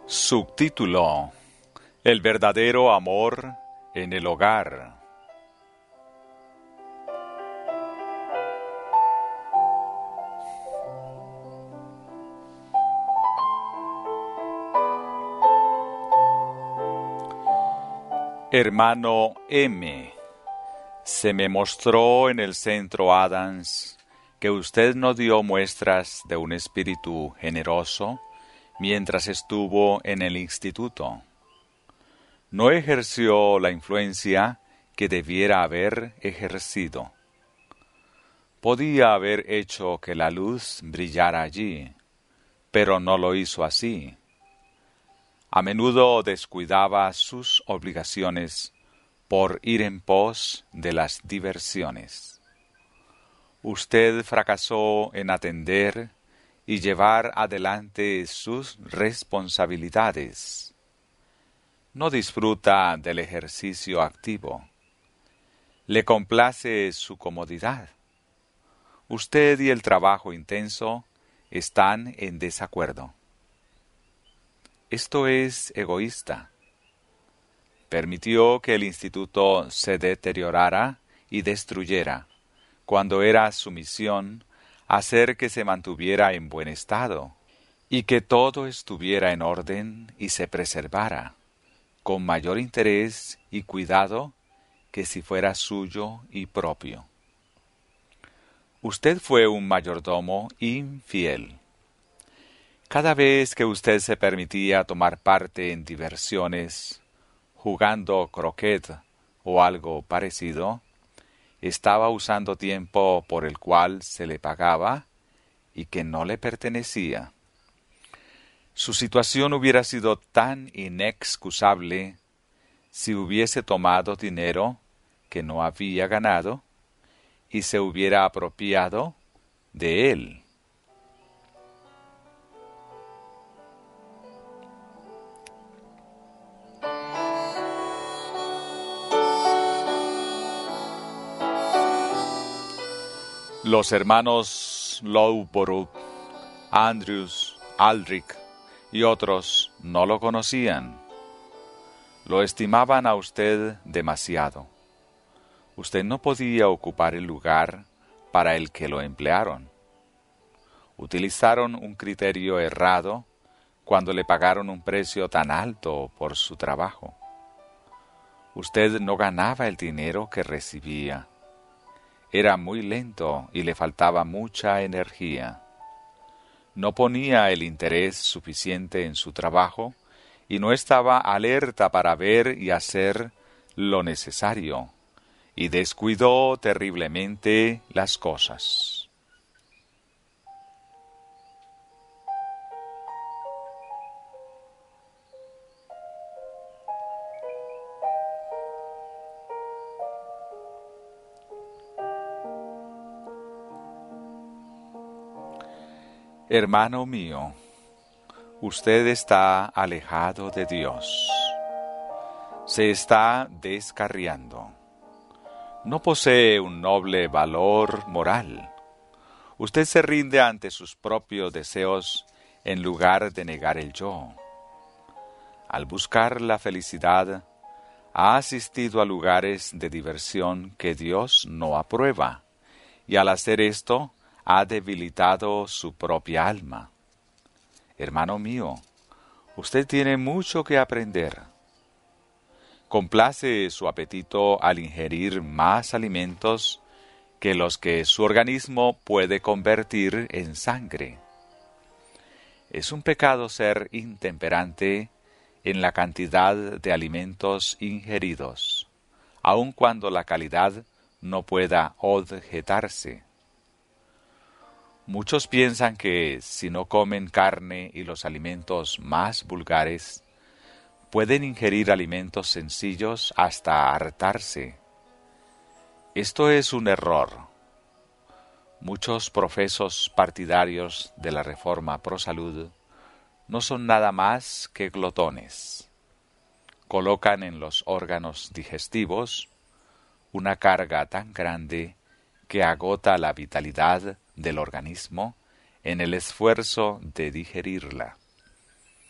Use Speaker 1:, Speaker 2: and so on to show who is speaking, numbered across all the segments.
Speaker 1: Subtítulo: El verdadero amor en el hogar. Hermano M., se me mostró en el Centro Adams que usted no dio muestras de un espíritu generoso mientras estuvo en el instituto. No ejerció la influencia que debiera haber ejercido. Podía haber hecho que la luz brillara allí, pero no lo hizo así. A menudo descuidaba sus obligaciones por ir en pos de las diversiones. Usted fracasó en atender y llevar adelante sus responsabilidades. No disfruta del ejercicio activo. Le complace su comodidad. Usted y el trabajo intenso están en desacuerdo. Esto es egoísta. Permitió que el instituto se deteriorara y destruyera, cuando era su misión hacer que se mantuviera en buen estado y que todo estuviera en orden y se preservara, con mayor interés y cuidado que si fuera suyo y propio. Usted fue un mayordomo infiel. Cada vez que usted se permitía tomar parte en diversiones, jugando croquet o algo parecido, estaba usando tiempo por el cual se le pagaba y que no le pertenecía. Su situación hubiera sido tan inexcusable si hubiese tomado dinero que no había ganado y se hubiera apropiado de él. Los hermanos Loughborough, Andrews, Aldrich y otros no lo conocían. Lo estimaban a usted demasiado. Usted no podía ocupar el lugar para el que lo emplearon. Utilizaron un criterio errado cuando le pagaron un precio tan alto por su trabajo. Usted no ganaba el dinero que recibía. Era muy lento y le faltaba mucha energía. No ponía el interés suficiente en su trabajo y no estaba alerta para ver y hacer lo necesario, y descuidó terriblemente las cosas. Hermano mío, usted está alejado de Dios. Se está descarriando. No posee un noble valor moral. Usted se rinde ante sus propios deseos en lugar de negar el yo. Al buscar la felicidad, ha asistido a lugares de diversión que Dios no aprueba, y al hacer esto, ha debilitado su propia alma. Hermano mío, usted tiene mucho que aprender. Complace su apetito al ingerir más alimentos que los que su organismo puede convertir en sangre. Es un pecado ser intemperante en la cantidad de alimentos ingeridos, aun cuando la calidad no pueda objetarse. Muchos piensan que si no comen carne y los alimentos más vulgares, pueden ingerir alimentos sencillos hasta hartarse. Esto es un error. Muchos profesos partidarios de la reforma pro salud no son nada más que glotones. Colocan en los órganos digestivos una carga tan grande que agota la vitalidad del organismo en el esfuerzo de digerirla.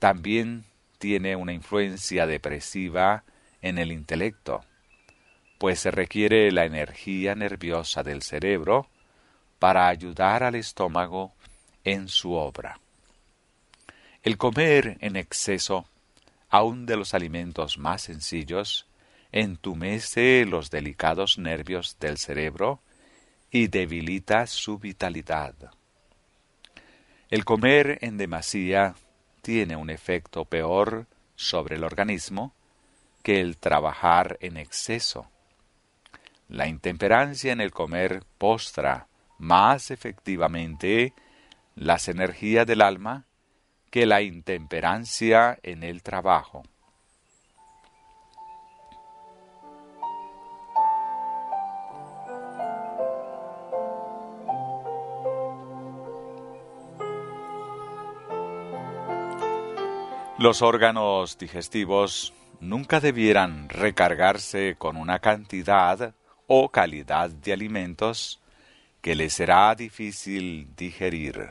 Speaker 1: también tiene una influencia depresiva en el intelecto, pues se requiere la energía nerviosa del cerebro para ayudar al estómago en su obra. El comer en exceso, aun de los alimentos más sencillos, entumece los delicados nervios del cerebro y debilita su vitalidad. El comer en demasía tiene un efecto peor sobre el organismo que el trabajar en exceso. La intemperancia en el comer postra más efectivamente las energías del alma que la intemperancia en el trabajo. Los órganos digestivos nunca debieran recargarse con una cantidad o calidad de alimentos que les será difícil digerir.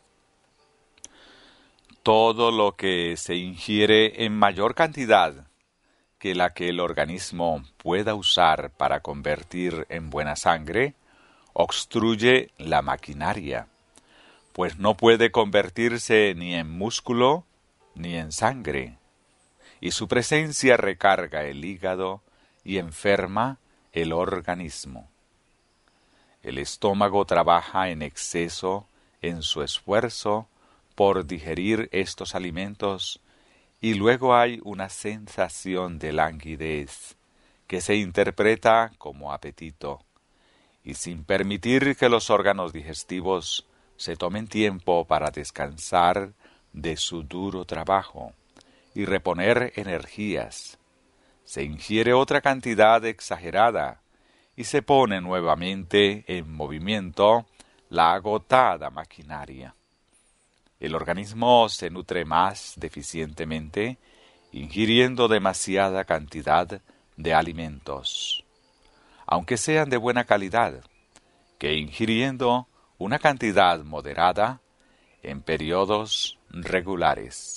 Speaker 1: Todo lo que se ingiere en mayor cantidad que la que el organismo pueda usar para convertir en buena sangre, obstruye la maquinaria, pues no puede convertirse ni en músculo ni en sangre, y su presencia recarga el hígado y enferma el organismo. El estómago trabaja en exceso en su esfuerzo por digerir estos alimentos y luego hay una sensación de languidez que se interpreta como apetito y sin permitir que los órganos digestivos se tomen tiempo para descansar de su duro trabajo y reponer energías, se ingiere otra cantidad exagerada y se pone nuevamente en movimiento la agotada maquinaria. El organismo se nutre más deficientemente, ingiriendo demasiada cantidad de alimentos, aunque sean de buena calidad, que ingiriendo una cantidad moderada en periodos regulares.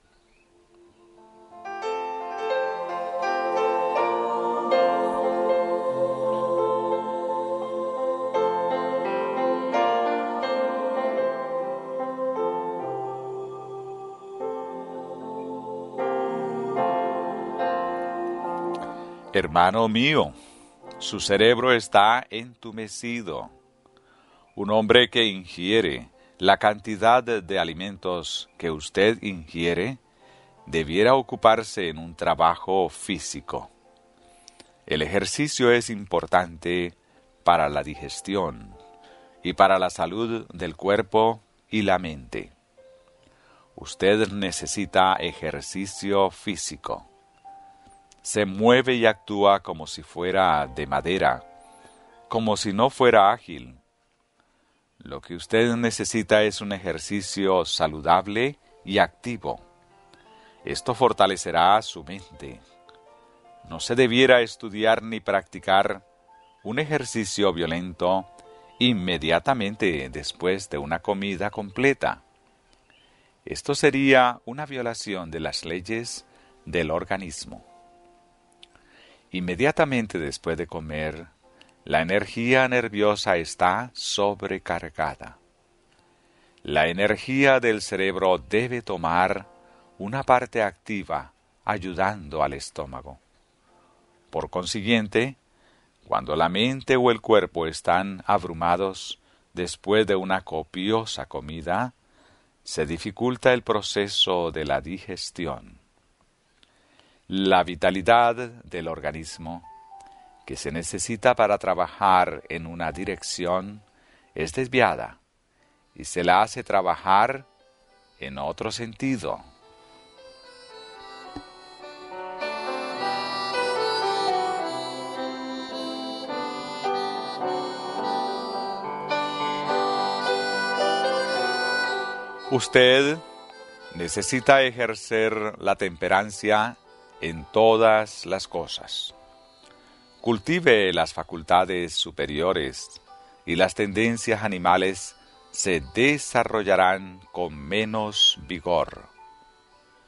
Speaker 1: Hermano mío, su cerebro está entumecido. Un hombre que ingiere la cantidad de alimentos que usted ingiere debiera ocuparse en un trabajo físico. El ejercicio es importante para la digestión y para la salud del cuerpo y la mente. Usted necesita ejercicio físico. Se mueve y actúa como si fuera de madera, como si no fuera ágil. Lo que usted necesita es un ejercicio saludable y activo. Esto fortalecerá su mente. No se debiera estudiar ni practicar un ejercicio violento inmediatamente después de una comida completa. Esto sería una violación de las leyes del organismo. Inmediatamente después de comer, la energía nerviosa está sobrecargada. La energía del cerebro debe tomar una parte activa ayudando al estómago. Por consiguiente, cuando la mente o el cuerpo están abrumados después de una copiosa comida, se dificulta el proceso de la digestión. La vitalidad del organismo, que se necesita para trabajar en una dirección, es desviada y se la hace trabajar en otro sentido. Usted necesita ejercer la temperancia en todas las cosas. Cultive las facultades superiores y las tendencias animales se desarrollarán con menos vigor.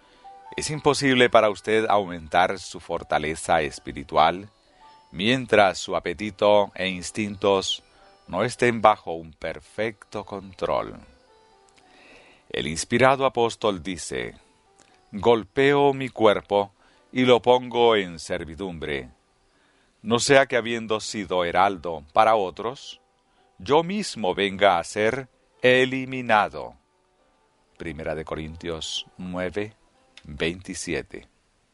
Speaker 1: Es imposible para usted aumentar su fortaleza espiritual mientras su apetito e instintos no estén bajo un perfecto control. El inspirado apóstol dice: golpeo mi cuerpo y lo pongo en servidumbre, no sea que habiendo sido heraldo para otros, yo mismo venga a ser eliminado. Primera de Corintios 9, 27.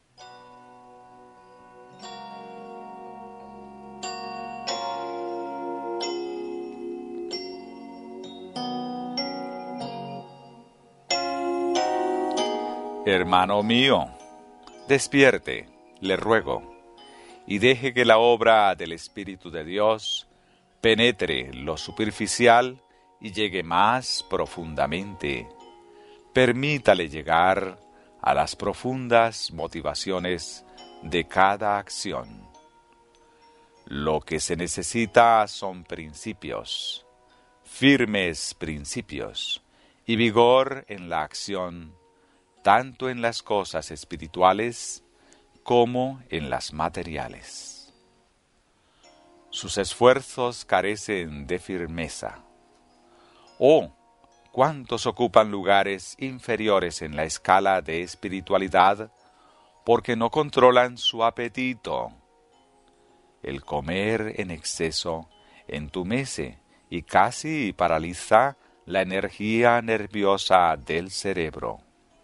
Speaker 1: Hermano mío, despierte, le ruego, y deje que la obra del Espíritu de Dios penetre lo superficial y llegue más profundamente. Permítale llegar a las profundas motivaciones de cada acción. Lo que se necesita son principios, firmes principios, y vigor en la acción, tanto en las cosas espirituales como en las materiales. Sus esfuerzos carecen de firmeza. Oh, cuántos ocupan lugares inferiores en la escala de espiritualidad porque no controlan su apetito. El comer en exceso entumece y casi paraliza la energía nerviosa del cerebro.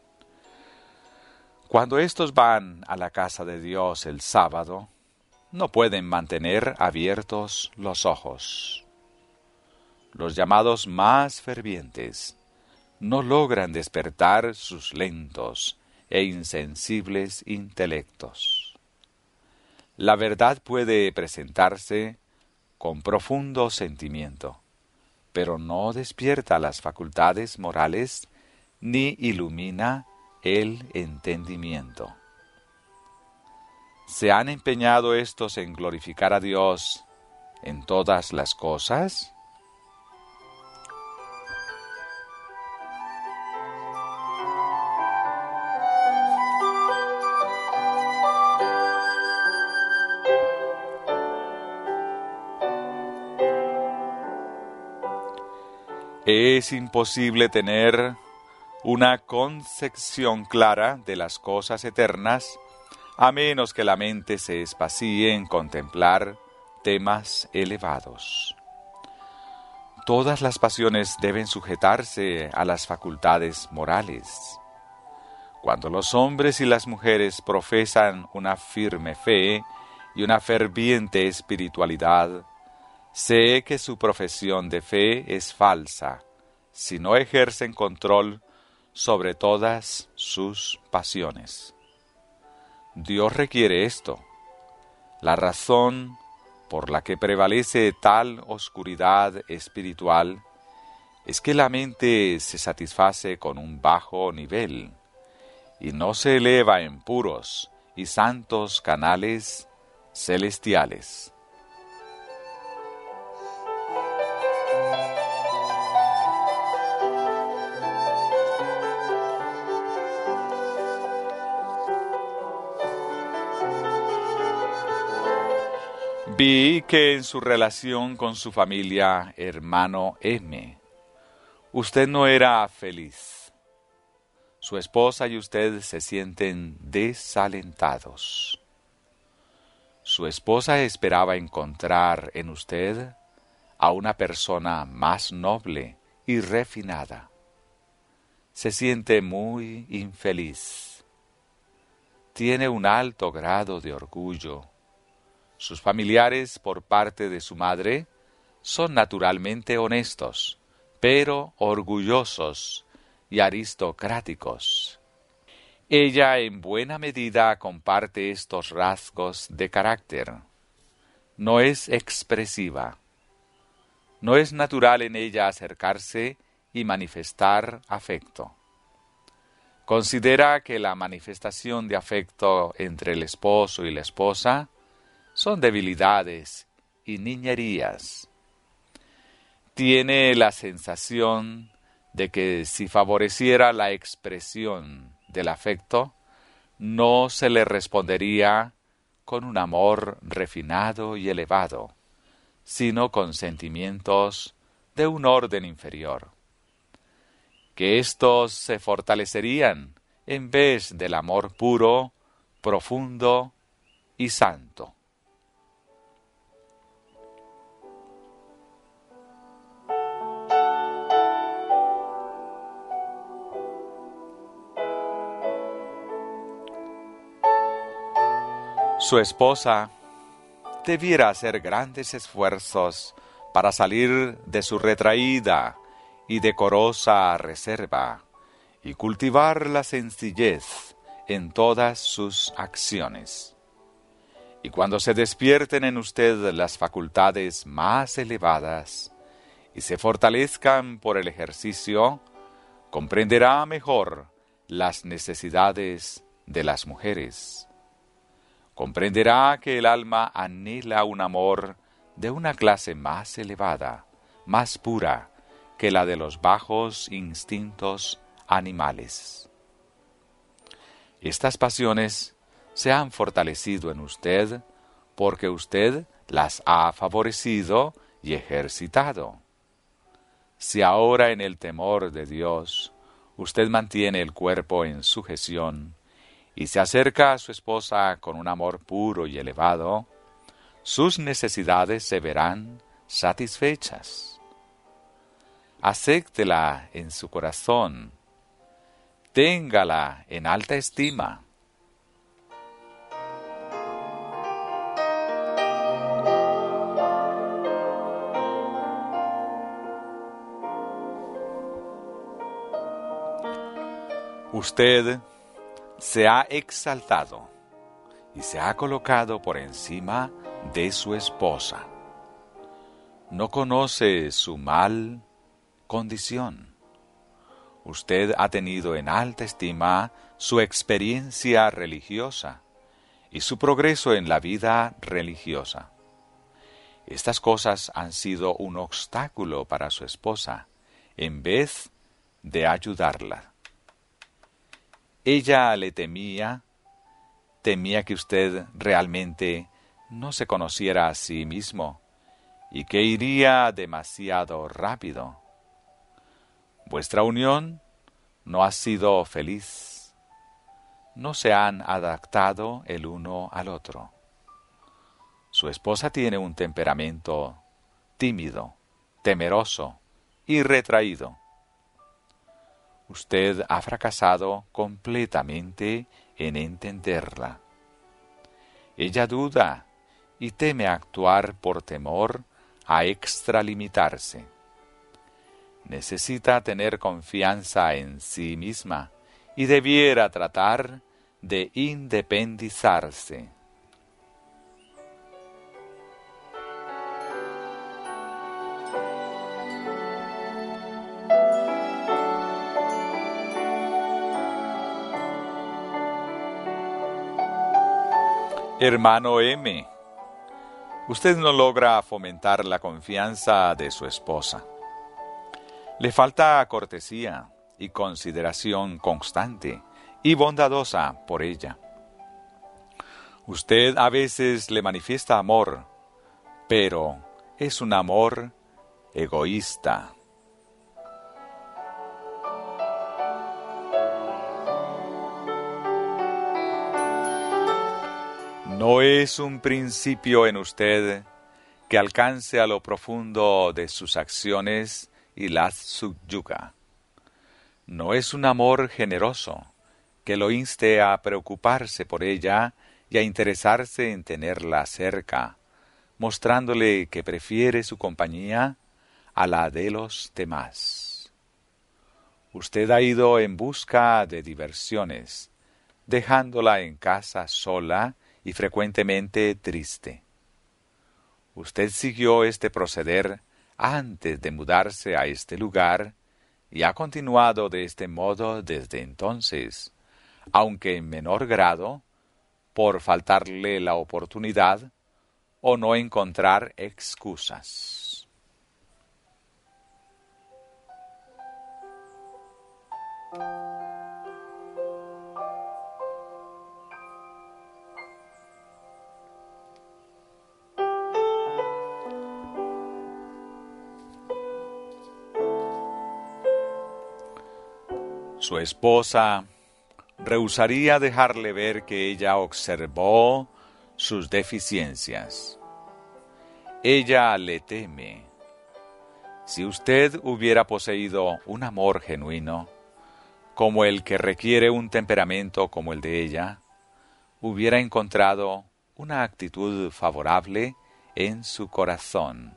Speaker 1: Cuando estos van a la casa de Dios el sábado, no pueden mantener abiertos los ojos. Los llamados más fervientes no logran despertar sus lentos e insensibles intelectos. La verdad puede presentarse con profundo sentimiento, pero no despierta las facultades morales ni ilumina el entendimiento. ¿Se han empeñado estos en glorificar a Dios en todas las cosas? Es imposible tener una concepción clara de las cosas eternas a menos que la mente se espacie en contemplar temas elevados. Todas las pasiones deben sujetarse a las facultades morales. Cuando los hombres y las mujeres profesan una firme fe y una ferviente espiritualidad, sé que su profesión de fe es falsa si no ejercen control sobre todas sus pasiones. Dios requiere esto. La razón por la que prevalece tal oscuridad espiritual es que la mente se satisface con un bajo nivel y no se eleva en puros y santos canales celestiales. Vi que en su relación con su familia, hermano M, usted no era feliz. Su esposa y usted se sienten desalentados. Su esposa esperaba encontrar en usted a una persona más noble y refinada. Se siente muy infeliz. Tiene un alto grado de orgullo. Sus familiares, por parte de su madre, son naturalmente honestos, pero orgullosos y aristocráticos. Ella en buena medida comparte estos rasgos de carácter. No es expresiva. No es natural en ella acercarse y manifestar afecto. Considera que la manifestación de afecto entre el esposo y la esposa son debilidades y niñerías. Tiene la sensación de que si favoreciera la expresión del afecto, no se le respondería con un amor refinado y elevado, sino con sentimientos de un orden inferior, que éstos se fortalecerían en vez del amor puro, profundo y santo. Su esposa debiera hacer grandes esfuerzos para salir de su retraída y decorosa reserva y cultivar la sencillez en todas sus acciones. Y cuando se despierten en usted las facultades más elevadas y se fortalezcan por el ejercicio, comprenderá mejor las necesidades de las mujeres. Comprenderá que el alma anhela un amor de una clase más elevada, más pura que la de los bajos instintos animales. Estas pasiones se han fortalecido en usted porque usted las ha favorecido y ejercitado. Si ahora en el temor de Dios usted mantiene el cuerpo en sujeción y se acerca a su esposa con un amor puro y elevado, sus necesidades se verán satisfechas. Acéptela en su corazón, téngala en alta estima. Usted se ha exaltado y se ha colocado por encima de su esposa. No conoce su mal condición. Usted ha tenido en alta estima su experiencia religiosa y su progreso en la vida religiosa. Estas cosas han sido un obstáculo para su esposa, en vez de ayudarla. Ella le temía que usted realmente no se conociera a sí mismo y que iría demasiado rápido. Vuestra unión no ha sido feliz. No se han adaptado el uno al otro. Su esposa tiene un temperamento tímido, temeroso y retraído. Usted ha fracasado completamente en entenderla. Ella duda y teme actuar por temor a extralimitarse. Necesita tener confianza en sí misma y debiera tratar de independizarse. Hermano M, usted no logra fomentar la confianza de su esposa. Le falta cortesía y consideración constante y bondadosa por ella. Usted a veces le manifiesta amor, pero es un amor egoísta. No es un principio en usted que alcance a lo profundo de sus acciones y las subyuga. No es un amor generoso que lo inste a preocuparse por ella y a interesarse en tenerla cerca, mostrándole que prefiere su compañía a la de los demás. Usted ha ido en busca de diversiones, dejándola en casa sola y frecuentemente triste. Usted siguió este proceder antes de mudarse a este lugar y ha continuado de este modo desde entonces, aunque en menor grado, por faltarle la oportunidad o no encontrar excusas. Su esposa rehusaría dejarle ver que ella observó sus deficiencias. Ella le teme. Si usted hubiera poseído un amor genuino, como el que requiere un temperamento como el de ella, hubiera encontrado una actitud favorable en su corazón.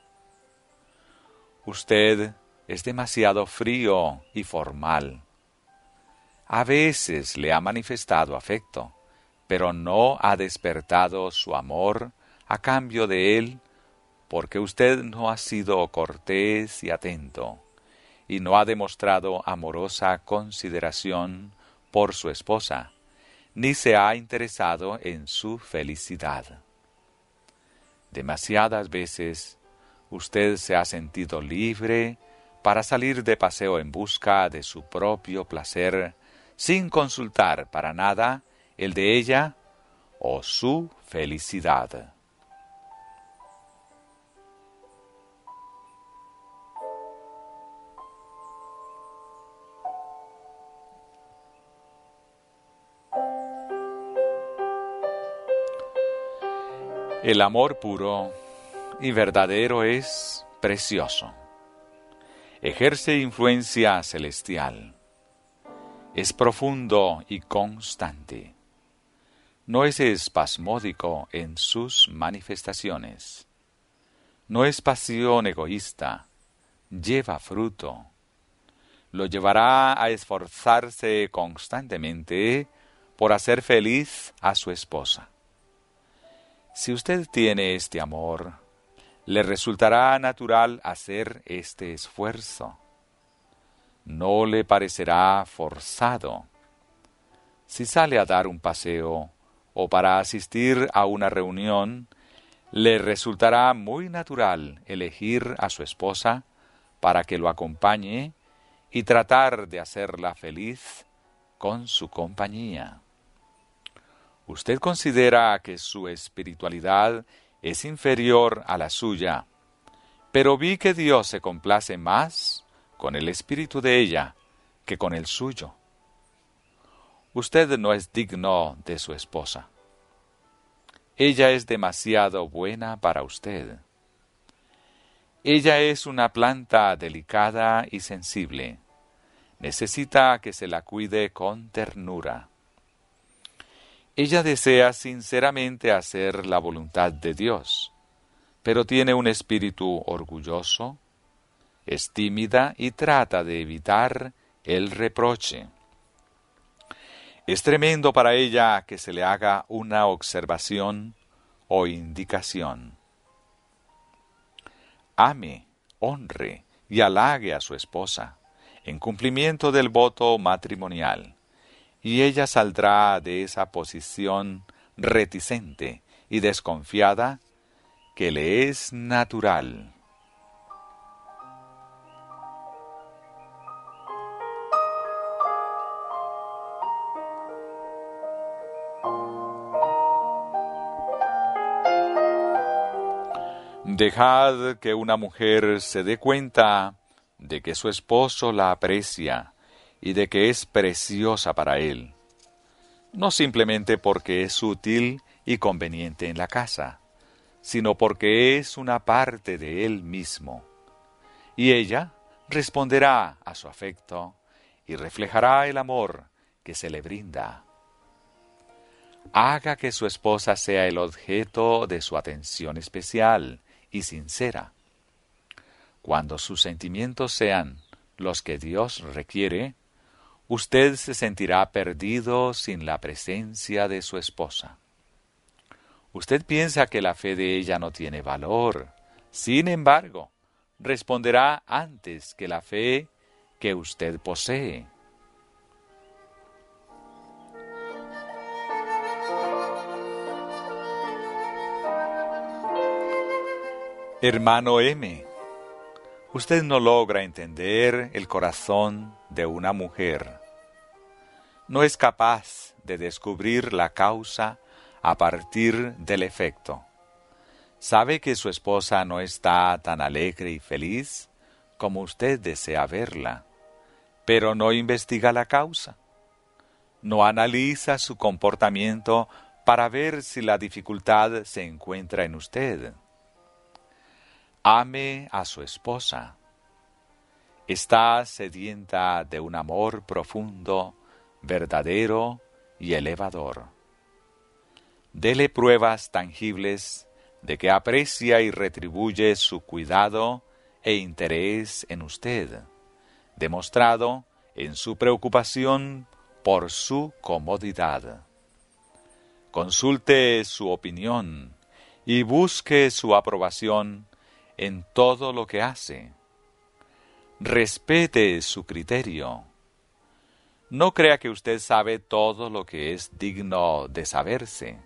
Speaker 1: Usted es demasiado frío y formal. A veces le ha manifestado afecto, pero no ha despertado su amor a cambio de él, porque usted no ha sido cortés y atento, y no ha demostrado amorosa consideración por su esposa, ni se ha interesado en su felicidad. Demasiadas veces usted se ha sentido libre para salir de paseo en busca de su propio placer, sin consultar para nada el de ella o su felicidad. El amor puro y verdadero es precioso. Ejerce influencia celestial. Es profundo y constante. No es espasmódico en sus manifestaciones. No es pasión egoísta. Lleva fruto. Lo llevará a esforzarse constantemente por hacer feliz a su esposa. Si usted tiene este amor, le resultará natural hacer este esfuerzo. No le parecerá forzado. Si sale a dar un paseo o para asistir a una reunión, le resultará muy natural elegir a su esposa para que lo acompañe y tratar de hacerla feliz con su compañía. Usted considera que su espiritualidad es inferior a la suya, pero vi que Dios se complace más con el espíritu de ella que con el suyo. Usted no es digno de su esposa. Ella es demasiado buena para usted. Ella es una planta delicada y sensible. Necesita que se la cuide con ternura. Ella desea sinceramente hacer la voluntad de Dios, pero tiene un espíritu orgulloso, es tímida y trata de evitar el reproche. Es tremendo para ella que se le haga una observación o indicación. Ame, honre y halague a su esposa, en cumplimiento del voto matrimonial, y ella saldrá de esa posición reticente y desconfiada que le es natural. Dejad que una mujer se dé cuenta de que su esposo la aprecia y de que es preciosa para él, no simplemente porque es útil y conveniente en la casa, sino porque es una parte de él mismo. Y ella responderá a su afecto y reflejará el amor que se le brinda. Haga que su esposa sea el objeto de su atención especial y sincera. Cuando sus sentimientos sean los que Dios requiere, usted se sentirá perdido sin la presencia de su esposa. Usted piensa que la fe de ella no tiene valor. Sin embargo, responderá antes que la fe que usted posee. Hermano M., usted no logra entender el corazón de una mujer. No es capaz de descubrir la causa a partir del efecto. Sabe que su esposa no está tan alegre y feliz como usted desea verla, pero no investiga la causa. No analiza su comportamiento para ver si la dificultad se encuentra en usted. Ame a su esposa. Está sedienta de un amor profundo, verdadero y elevador. Dele pruebas tangibles de que aprecia y retribuye su cuidado e interés en usted, demostrado en su preocupación por su comodidad. Consulte su opinión y busque su aprobación en todo lo que hace. Respete su criterio. No crea que usted sabe todo lo que es digno de saberse.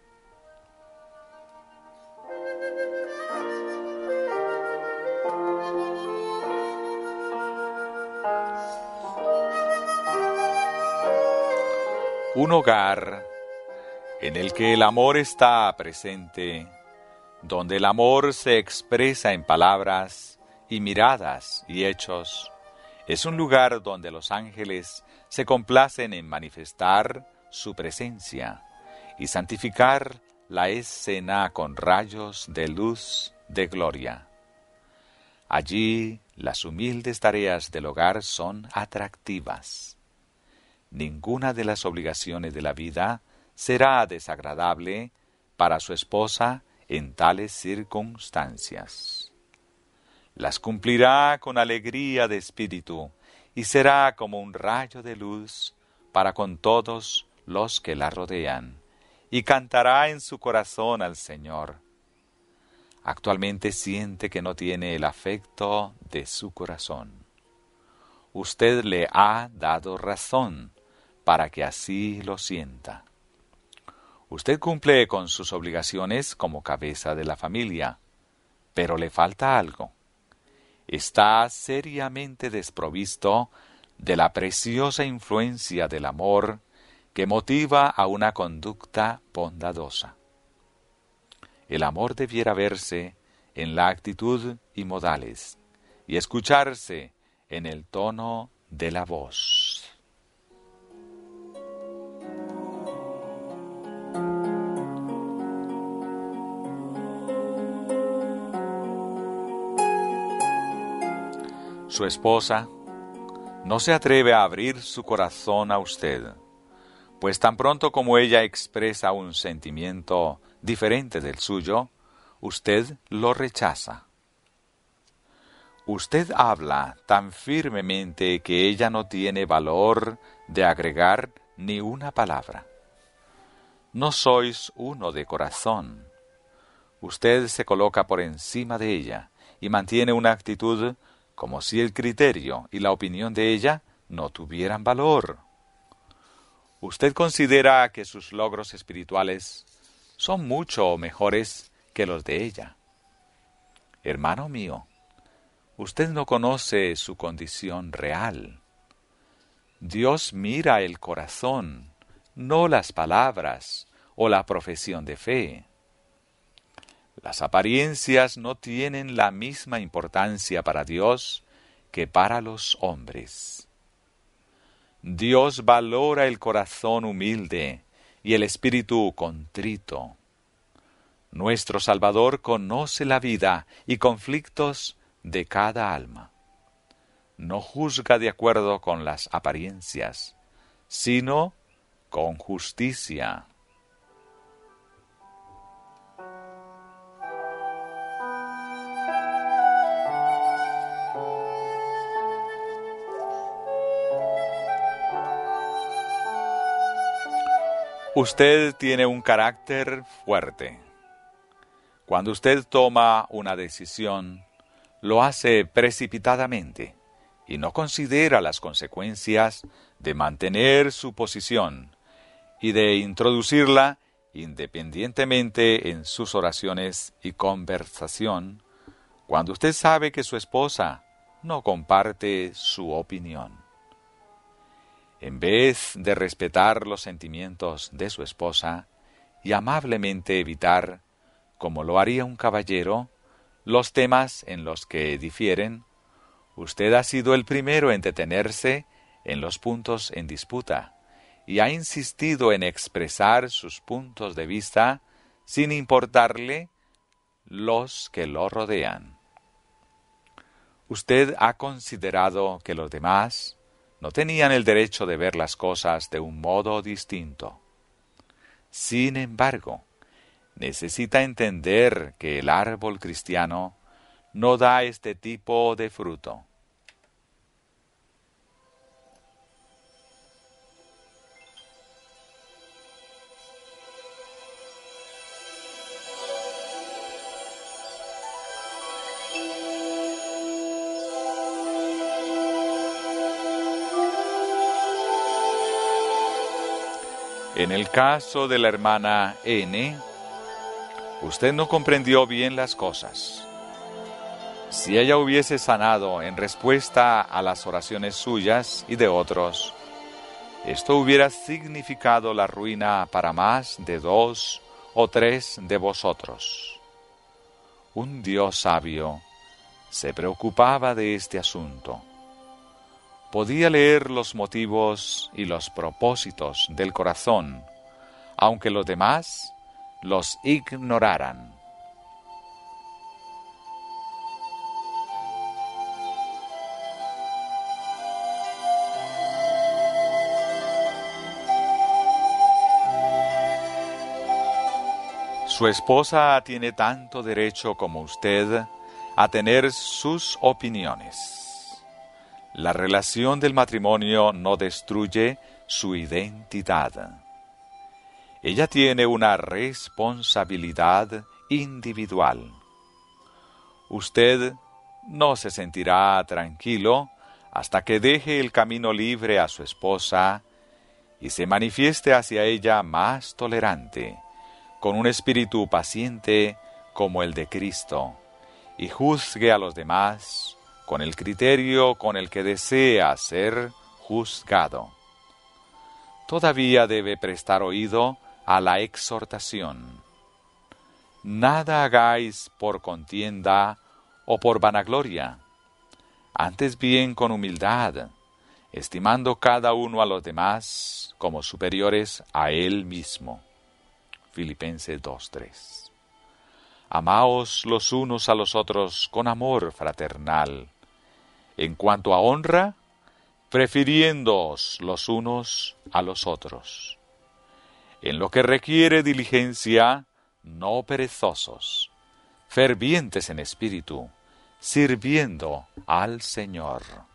Speaker 1: Un hogar en el que el amor está presente, donde el amor se expresa en palabras y miradas y hechos, es un lugar donde los ángeles se complacen en manifestar su presencia y santificar la escena con rayos de luz de gloria. Allí las humildes tareas del hogar son atractivas. Ninguna de las obligaciones de la vida será desagradable para su esposa en tales circunstancias. Las cumplirá con alegría de espíritu y será como un rayo de luz para con todos los que la rodean, y cantará en su corazón al Señor. Actualmente siente que no tiene el afecto de su corazón. Usted le ha dado razón para que así lo sienta. Usted cumple con sus obligaciones como cabeza de la familia, pero le falta algo. Está seriamente desprovisto de la preciosa influencia del amor que motiva a una conducta bondadosa. El amor debiera verse en la actitud y modales, y escucharse en el tono de la voz. Su esposa no se atreve a abrir su corazón a usted, pues tan pronto como ella expresa un sentimiento diferente del suyo, usted lo rechaza. Usted habla tan firmemente que ella no tiene valor de agregar ni una palabra. No sois uno de corazón. Usted se coloca por encima de ella y mantiene una actitud como si el criterio y la opinión de ella no tuvieran valor. Usted considera que sus logros espirituales son mucho mejores que los de ella. Hermano mío, usted no conoce su condición real. Dios mira el corazón, no las palabras o la profesión de fe. Las apariencias no tienen la misma importancia para Dios que para los hombres. Dios valora el corazón humilde y el espíritu contrito. Nuestro Salvador conoce la vida y conflictos de cada alma. No juzga de acuerdo con las apariencias, sino con justicia. Usted tiene un carácter fuerte. Cuando usted toma una decisión, lo hace precipitadamente y no considera las consecuencias de mantener su posición y de introducirla independientemente en sus oraciones y conversación, cuando usted sabe que su esposa no comparte su opinión. En vez de respetar los sentimientos de su esposa y amablemente evitar, como lo haría un caballero, los temas en los que difieren, usted ha sido el primero en detenerse en los puntos en disputa y ha insistido en expresar sus puntos de vista sin importarle los que lo rodean. Usted ha considerado que los demás no tenían el derecho de ver las cosas de un modo distinto. Sin embargo, necesita entender que el árbol cristiano no da este tipo de fruto. En el caso de la hermana N, usted no comprendió bien las cosas. Si ella hubiese sanado en respuesta a las oraciones suyas y de otros, esto hubiera significado la ruina para más de 2 o 3 de vosotros. Un Dios sabio se preocupaba de este asunto. Podía leer los motivos y los propósitos del corazón, aunque los demás los ignoraran. Su esposa tiene tanto derecho como usted a tener sus opiniones. La relación del matrimonio no destruye su identidad. Ella tiene una responsabilidad individual. Usted no se sentirá tranquilo hasta que deje el camino libre a su esposa y se manifieste hacia ella más tolerante, con un espíritu paciente como el de Cristo, y juzgue a los demás con el criterio con el que desea ser juzgado. Todavía debe prestar oído a la exhortación. Nada hagáis por contienda o por vanagloria, antes bien con humildad, estimando cada uno a los demás como superiores a él mismo. Filipenses 2:3. Amaos los unos a los otros con amor fraternal. En cuanto a honra, prefiriéndoos los unos a los otros. En lo que requiere diligencia, no perezosos, fervientes en espíritu, sirviendo al Señor.